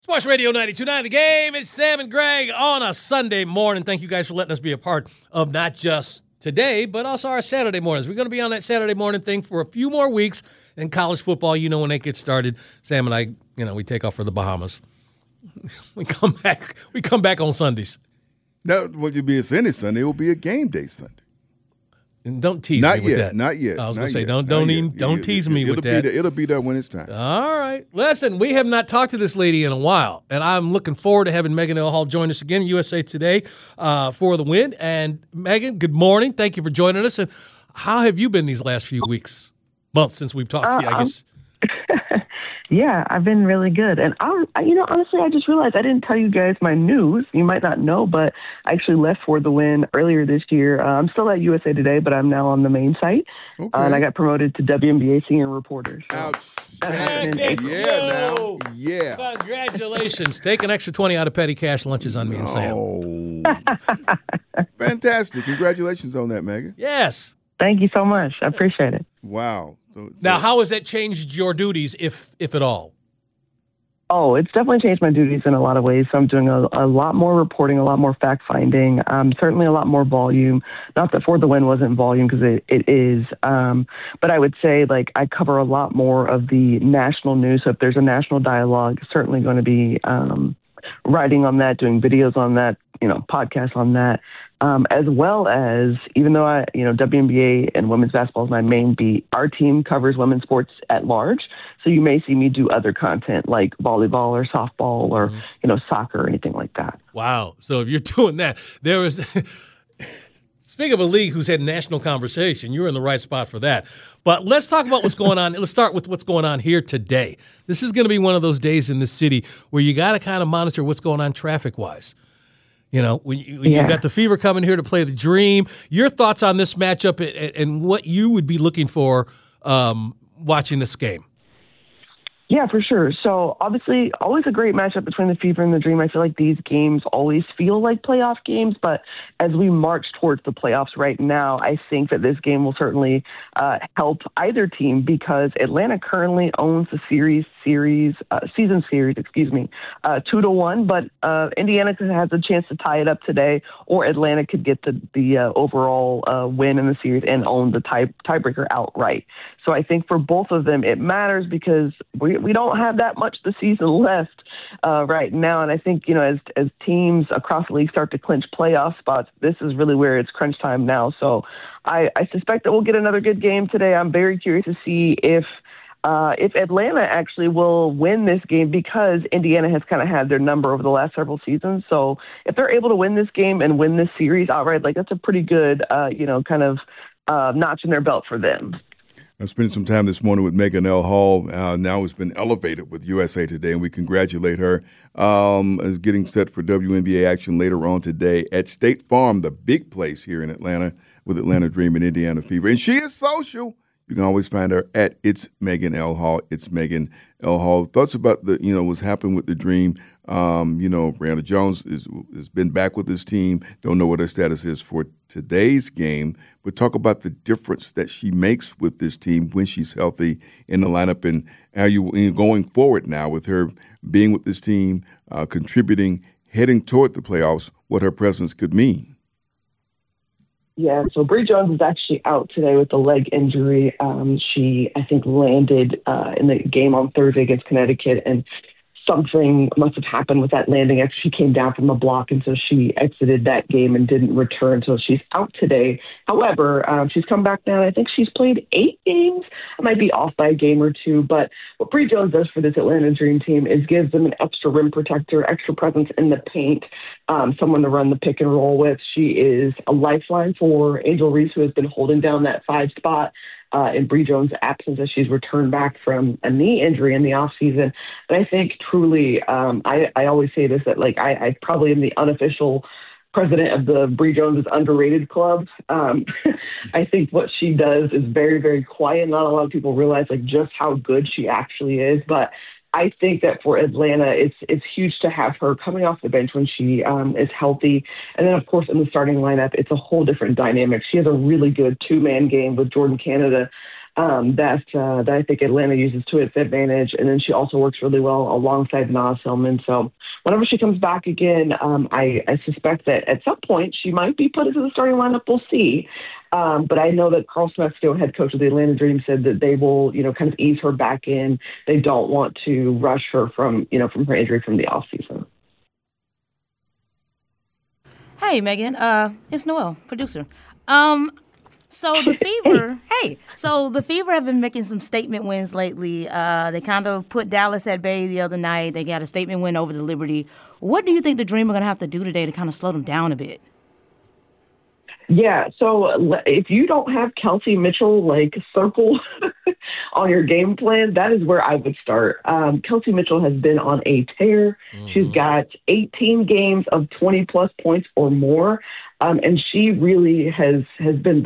Sports Radio 92.9 The Game. It's Sam and Greg on a Sunday morning. Thank you guys for letting us be a part of not just today, but also our Saturday mornings. We're going to be on that Saturday morning thing for a few more weeks. In college football, when they get started, Sam and I, we take off for the Bahamas. We come back on Sundays. That would be a Sunday. It will be a game day Sunday. And don't tease me with that. Not yet. I was going to say, don't tease me with that. It'll be there when it's time. All right. Listen, we have not talked to this lady in a while, and I'm looking forward to having Megan L. Hall join us again, USA Today, for the win. And Megan, good morning. Thank you for joining us. And how have you been these last few months since we've talked to you, I guess? Yeah, I've been really good. And, honestly, I just realized I didn't tell you guys my news. You might not know, but I actually left for the win earlier this year. I'm still at USA Today, but I'm now on the main site. Okay. And I got promoted to WNBA senior reporter. So Outstanding. Yeah. Congratulations. Take an extra 20 out of petty cash lunches on me and Sam. Oh, fantastic. Congratulations on that, Megan. Yes. Thank you so much. I appreciate it. Wow. Now, how has that changed your duties, if at all? Oh, it's definitely changed my duties in a lot of ways. So I'm doing a lot more reporting, a lot more fact-finding, certainly a lot more volume. Not that For the Win wasn't volume, because it is. But I would say, I cover a lot more of the national news. So if there's a national dialogue, certainly going to be writing on that, doing videos on that, podcasts on that. As well as, even though WNBA and women's basketball is my main beat, our team covers women's sports at large. So you may see me do other content like volleyball or softball or, soccer or anything like that. Wow. So if you're doing that, speaking of a league who's had national conversation, you're in the right spot for that. But let's talk about what's going on. Let's start with what's going on here today. This is going to be one of those days in the city where you got to kind of monitor what's going on traffic-wise. When you've got the Fever coming here to play the Dream. Your thoughts on this matchup and what you would be looking for watching this game? Yeah, for sure. So obviously, always a great matchup between the Fever and the Dream. I feel like these games always feel like playoff games, but as we march towards the playoffs right now, I think that this game will certainly help either team, because Atlanta currently owns the season series, 2-1, but Indiana has a chance to tie it up today, or Atlanta could get the overall win in the series and own the tiebreaker outright. So I think for both of them, it matters because we don't have that much the season left right now. And I think, as teams across the league start to clinch playoff spots, this is really where it's crunch time now. So I suspect that we'll get another good game today. I'm very curious to see if Atlanta actually will win this game, because Indiana has kind of had their number over the last several seasons. So if they're able to win this game and win this series outright, that's a pretty good, notch in their belt for them. I spent some time this morning with Megan L. Hall. Now has been elevated with USA Today, and we congratulate her as getting set for WNBA action later on today at State Farm, the big place here in Atlanta, with Atlanta Dream and Indiana Fever. And she is social. You can always find her at It's Megan L. Hall. It's Megan L. Hall. Thoughts about what's happened with the Dream. Brianna Jones has been back with this team. Don't know what her status is for today's game, but talk about the difference that she makes with this team when she's healthy in the lineup, and how you going forward now with her being with this team, contributing, heading toward the playoffs, what her presence could mean. Yeah, so Bree Jones is actually out today with a leg injury. She, I think, landed in the game on Thursday against Connecticut, and something must have happened with that landing after she came down from the block, and so she exited that game and didn't return. So she's out today. However, she's come back now. I think she's played 8 games. I might be off by a game or two, but what Bree Jones does for this Atlanta Dream team is gives them an extra rim protector, extra presence in the paint, someone to run the pick and roll with. She is a lifeline for Angel Reese, who has been holding down that 5 spot in Bree Jones' absence as she's returned back from a knee injury in the offseason. But I think truly, I always say this, that I probably am the unofficial president of the Bree Jones' underrated club. I think what she does is very, very quiet. Not a lot of people realize just how good she actually is. But I think that for Atlanta, it's huge to have her coming off the bench when she is healthy. And then, of course, in the starting lineup, it's a whole different dynamic. She has a really good 2-man game with Jordan Canada that I think Atlanta uses to its advantage. And then she also works really well alongside Naz Hillman. So whenever she comes back again, I suspect that at some point she might be put into the starting lineup. We'll see. But I know that Carl Smetsky, head coach of the Atlanta Dream, said that they will, kind of ease her back in. They don't want to rush her from her injury from the offseason. Hey, Megan. It's Noel, producer. So the Fever have been making some statement wins lately. They kind of put Dallas at bay the other night. They got a statement win over the Liberty. What do you think the Dream are going to have to do today to kind of slow them down a bit? Yeah, so if you don't have Kelsey Mitchell circle on your game plan, that is where I would start. Kelsey Mitchell has been on a tear. Mm-hmm. She's got 18 games of 20-plus points or more, and she really has been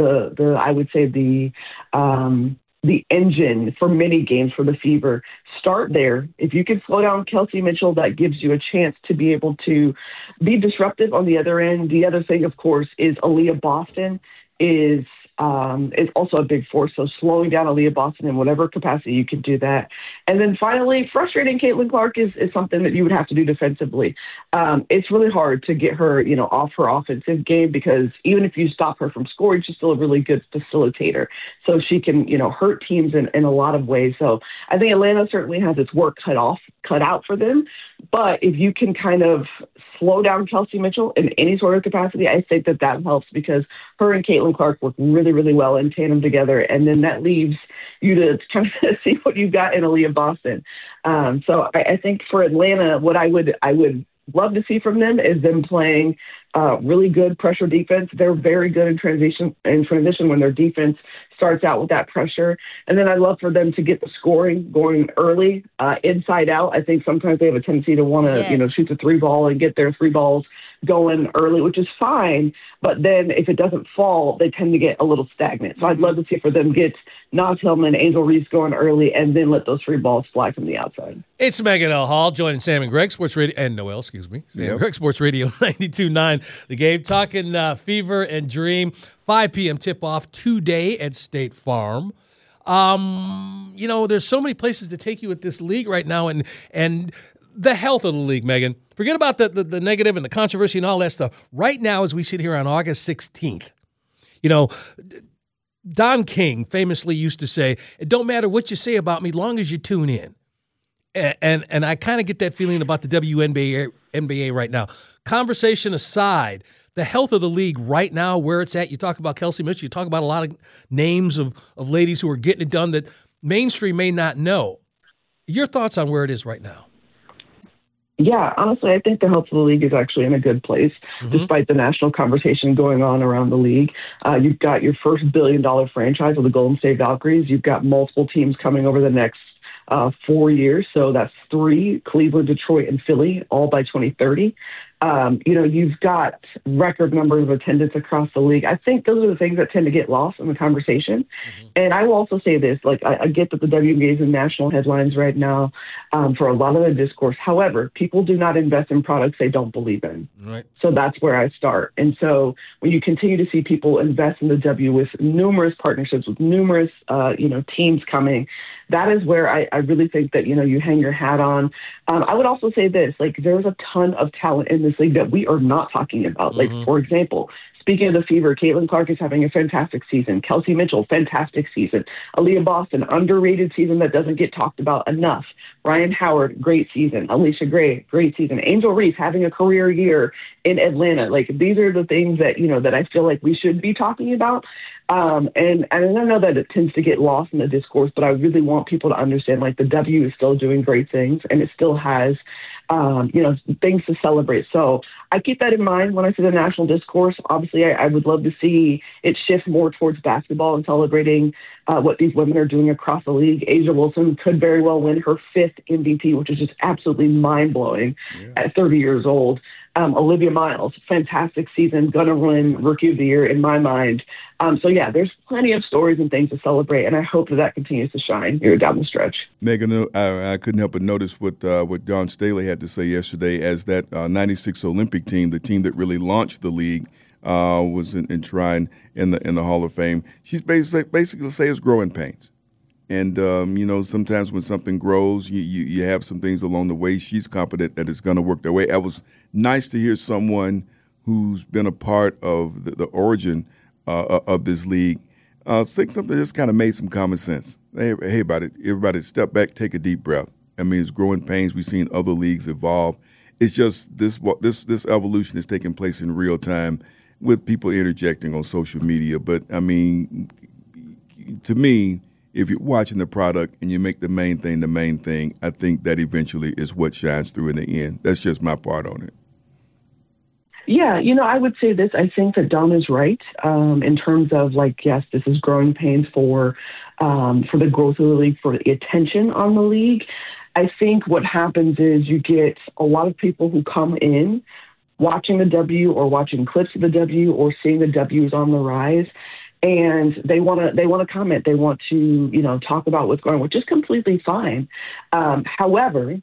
the engine for many games for the Fever. Start there. If you can slow down Kelsey Mitchell, that gives you a chance to be able to be disruptive on the other end. The other thing, of course, is Aaliyah Boston is also a big force. So slowing down Aaliyah Boston in whatever capacity you can do that. And then finally, frustrating Caitlin Clark is something that you would have to do defensively. It's really hard to get her, off her offensive game because even if you stop her from scoring, she's still a really good facilitator. So she can, hurt teams in a lot of ways. So I think Atlanta certainly has its work cut out for them. But if you can kind of slow down Kelsey Mitchell in any sort of capacity, I think that helps because her and Caitlin Clark work really, really well in tandem together. And then that leaves you to kind of see what you've got in Aaliyah Boston. So I think for Atlanta, what I would love to see from them is them playing really good pressure defense. They're very good in transition when their defense starts out with that pressure. And then I'd love for them to get the scoring going early, inside out. I think sometimes they have a tendency to want to, shoot the three ball and get their three balls going early, which is fine. But then if it doesn't fall, they tend to get a little stagnant. So I'd love to see for them get Naz Hillman, Angel Reese going early, and then let those free balls fly from the outside. It's Megan L. Hall joining Sam and Greg Sports Radio, and Noel, excuse me. Sam and Greg Sports Radio 92.9. The Game, talking Fever and Dream. 5 p.m. tip-off today at State Farm. There's so many places to take you with this league right now, and the health of the league, Megan. Forget about the negative and the controversy and all that stuff. Right now, as we sit here on August 16th, Don King famously used to say, "It don't matter what you say about me, long as you tune in." And I kind of get that feeling about the WNBA right now. Conversation aside, the health of the league right now, where it's at, you talk about Kelsey Mitchell, you talk about a lot of names of ladies who are getting it done that mainstream may not know. Your thoughts on where it is right now? Yeah, honestly, I think the health of the league is actually in a good place, despite the national conversation going on around the league. You've got your first billion-dollar franchise with the Golden State Valkyries. You've got multiple teams coming over the next 4 years. So that's 3, Cleveland, Detroit, and Philly, all by 2030. You've got record numbers of attendance across the league. I think those are the things that tend to get lost in the conversation. Mm-hmm. And I will also say this, I get that the WNBA is in national headlines right now for a lot of the discourse. However, people do not invest in products they don't believe in. Right. So that's where I start. And so when you continue to see people invest in the W with numerous partnerships, with numerous, teams coming, that is where I really think that, you hang your hat on. I would also say this, there's a ton of talent in this league that we are not talking about. For example, speaking of the Fever, Caitlin Clark is having a fantastic season. Kelsey Mitchell, fantastic season. Aaliyah Boston, underrated season that doesn't get talked about enough. Ryan Howard, great season. Alicia Gray, great season. Angel Reese having a career year in Atlanta. These are the things that, that I feel like we should be talking about. And I know that it tends to get lost in the discourse, but I really want people to understand, the W is still doing great things, and it still has, things to celebrate. So I keep that in mind when I see the national discourse. Obviously, I would love to see it shift more towards basketball and celebrating what these women are doing across the league. A'ja Wilson could very well win her 5th MVP, which is just absolutely mind-blowing at 30 years old. Olivia Miles, fantastic season, gonna win Rookie of the Year in my mind. There's plenty of stories and things to celebrate, and I hope that continues to shine here down the stretch. Megan, I couldn't help but notice what Dawn Staley had to say yesterday as that 96 Olympic team, the team that really launched the league, was enshrined in the Hall of Fame. She's basically say it's growing pains. And, sometimes when something grows, you have some things along the way. She's confident that it's going to work their way. It was nice to hear someone who's been a part of the origin of this league say something that just kind of made some common sense. Hey, everybody step back, take a deep breath. I mean, it's growing pains. We've seen other leagues evolve. It's just this evolution is taking place in real time with people interjecting on social media. But, I mean, to me, if you're watching the product and you make the main thing, I think that eventually is what shines through in the end. That's just my part on it. Yeah, I would say this. I think that Don is right in terms of, yes, this is growing pains for the growth of the league, for the attention on the league. I think what happens is you get a lot of people who come in watching the W or watching clips of the W or seeing the W's on the rise, and they want to comment. They want to talk about what's going on, which is completely fine. However,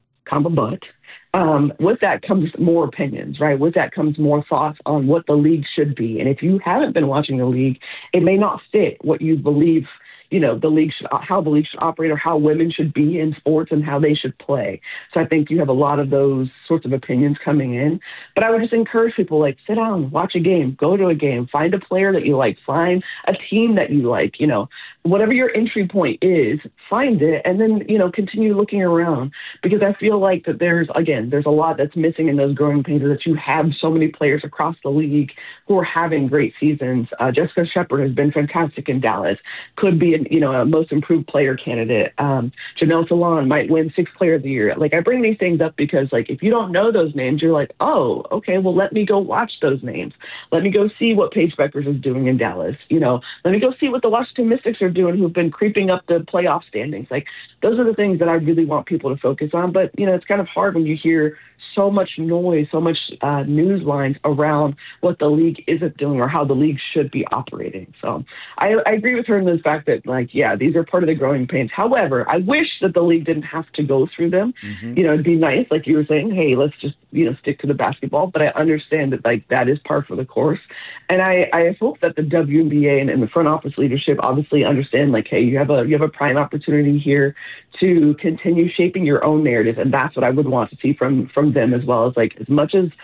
with that comes more opinions, right? With that comes more thoughts on what the league should be. And if you haven't been watching the league, it may not fit what you believe the league how the league should operate, or how women should be in sports and how they should play. So I think you have a lot of those sorts of opinions coming in. But I would just encourage people, sit down, watch a game, go to a game, find a player that you like, find a team that you like, whatever your entry point is, find it, and then, continue looking around. Because I feel like that there's a lot that's missing in those growing pains, that you have so many players across the league who are having great seasons. Jessica Shepard has been fantastic in Dallas, could be a most improved player candidate. Janelle Salon might win 6th player of the year. I bring these things up because, if you don't know those names, you're like, oh, okay, well, let me go watch those names. Let me go see what Paige Beckers is doing in Dallas. Let me go see what the Washington Mystics are doing, who've been creeping up the playoff standings. Those are the things that I really want people to focus on. But, it's kind of hard when you hear so much noise, so much news lines around what the league isn't doing or how the league should be operating. So I agree with her in the fact that, these are part of the growing pains. However, I wish that the league didn't have to go through them. Mm-hmm. It'd be nice, like you were saying, hey, let's just, stick to the basketball. But I understand that, that is par for the course. And I hope that the WNBA and the front office leadership obviously understand, hey, you have a prime opportunity here to continue shaping your own narrative. And that's what I would want to see from them, as well as, as much as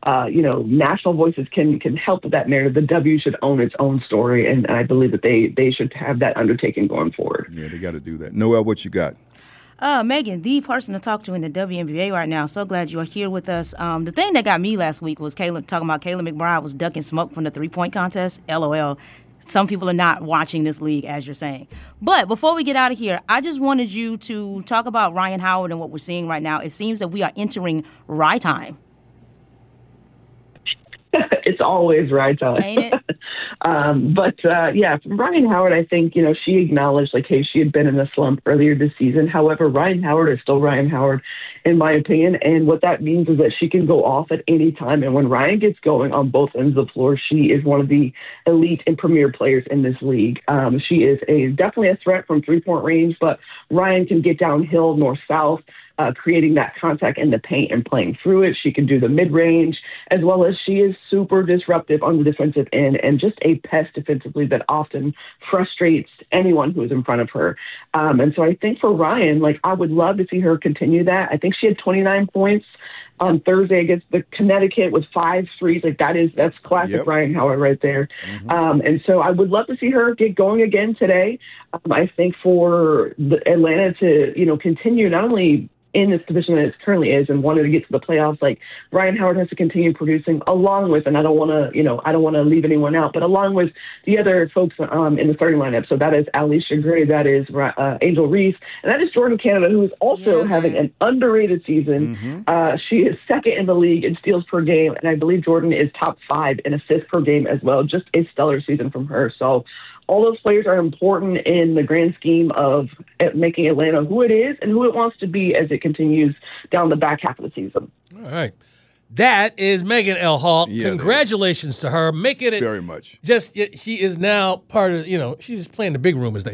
national voices can help with that narrative, the W should own its own story, and I believe that they should have that undertaking going forward. Yeah, they got to do that. Noel, what you got? Megan, the person to talk to in the WNBA right now. So glad you are here with us. The thing that got me last week was talking about Kayla McBride was ducking smoke from the 3-point contest. LOL. Some people are not watching this league, as you're saying. But before we get out of here, I just wanted you to talk about Ryan Howard and what we're seeing right now. It seems that we are entering Rye time. It's always right time. Ain't it? From Ryan Howard, I think, she acknowledged, hey, she had been in a slump earlier this season. However, Ryan Howard is still Ryan Howard, in my opinion. And what that means is that she can go off at any time. And when Ryan gets going on both ends of the floor, she is one of the elite and premier players in this league. She is definitely a threat from 3-point range, but Ryan can get downhill, north-south, creating that contact in the paint and playing through it. She can do the mid-range, as well as she is super disruptive on the defensive end and just a pest defensively that often frustrates anyone who is in front of her. And so I think for Ryan, I would love to see her continue that. I think she had 29 points on Thursday against the Connecticut with 5 threes. That's classic Ryan Howard right there. Mm-hmm. And so I would love to see her get going again today. I think for Atlanta to, continue not only in this position that it currently is and wanted to get to the playoffs, Ryan Howard has to continue producing along with, and I don't want to leave anyone out, but along with the other folks in the starting lineup. So that is Alicia Gray, that is Angel Reese, and that is Jordan Canada, who is also having an underrated season. Mm-hmm. She is second in the league in steals per game, and I believe Jordan is top 5 in assists per game as well. Just a stellar season from her. So all those players are important in the grand scheme of making Atlanta who it is and who it wants to be as it continues down the back half of the season. All right. That is Megan L. Hall. Yeah, congratulations to her. Making it very much. She is now part of, she's playing the big room, as they say.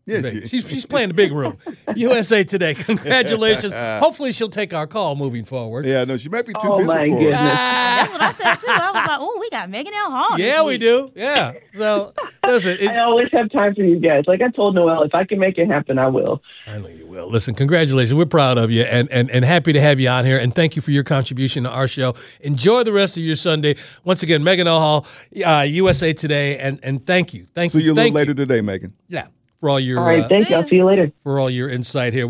Yes, She's playing the big room. USA Today. Congratulations. Hopefully she'll take our call moving forward. Yeah, no, she might be too Oh, busy my for goodness. us. That's what I said too. I was like, "Oh, we got Megan L. Hall." this Yeah, we week. do. Yeah. So listen, I always have time for you guys. Like I told Noelle, if I can make it happen, I will. I know you will. Listen, congratulations. We're proud of you and happy to have you on here. And thank you for your contribution to our show. Enjoy the rest of your Sunday. Once again, Megan L. Hall, USA Today, and thank you. Thank See you. you a little Thank later today, Megan. Yeah, for all your All right, thank you. I'll see you later. for all your insight here.